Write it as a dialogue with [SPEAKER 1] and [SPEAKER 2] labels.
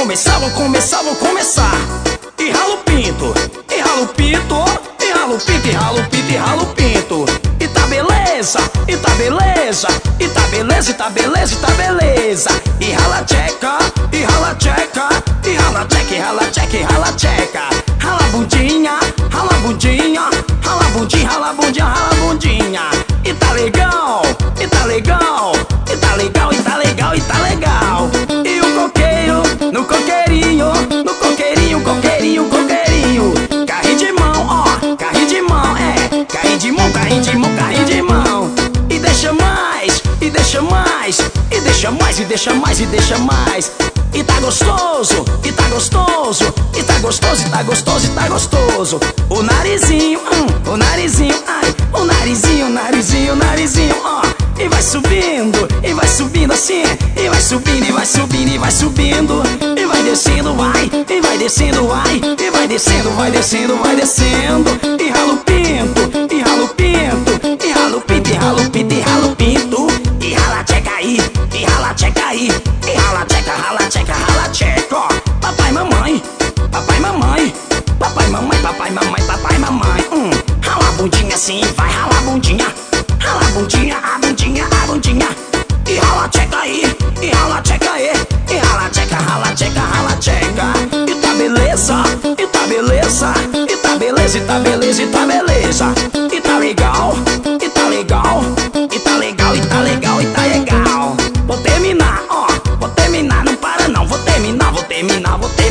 [SPEAKER 1] vou começar. E rala o pinto, e rala o pinto, e rala o pinto, e rala o pinto, e rala o pinto. E tá beleza, e tá beleza, e tá beleza, e tá beleza, e tá beleza. E rala tcheca, e rala tcheca, e rala tcheca, e rala tcheca, e rala tcheca. Rala bundinha, rala bundinha, rala bundinha, rala bundinha, rala bundinha. E tá legal, e tá legal, e tá legal, e tá legal, e tá legal. E o coqueiro, no coqueirinho, no coqueirinho, coqueirinho, coqueirinho. Carrinho de mão, ó, carrinho de mão, é. Carrinho de mão, carrinho de mão, carrinho de mão. E deixa mais, e deixa mais, e deixa mais, e deixa mais, e deixa mais. E tá gostoso, e tá gostoso, e tá gostoso, e tá gostoso, e tá gostoso. O narizinho, ai, o narizinho, narizinho, narizinho, ó. E vai subindo assim. E vai subindo, e vai subindo, e vai subindo. E vai descendo, vai, e vai descendo, vai. E vai descendo, vai descendo, vai descendo. E rala o pinto, e rala o pinto, e rala o pinto, e rala o pinto, e rala o pinto. E rala a tcheca aí, e rala a tcheca aí. E rala a tcheca, rala a tcheca, rala a tcheca, ó. Papai, mamãe, papai, mamãe. Papai, mamãe, papai, mamãe, papai, mamãe. Rala a bundinha assim, vai, rala a bundinha. Rala a bundinha, a bundinha, a bundinha. E rala a tcheca aí, e rala a tcheca aí. E rala a tcheca, rala a tcheca, rala a tcheca. E tá beleza, e tá beleza, e tá beleza, e tá beleza, e tá beleza. E tá legal, e tá legal, e tá legal, e tá legal, e tá legal. Vou terminar, ó, vou terminar, não para não. Vou terminar, vou terminar, vou terminar.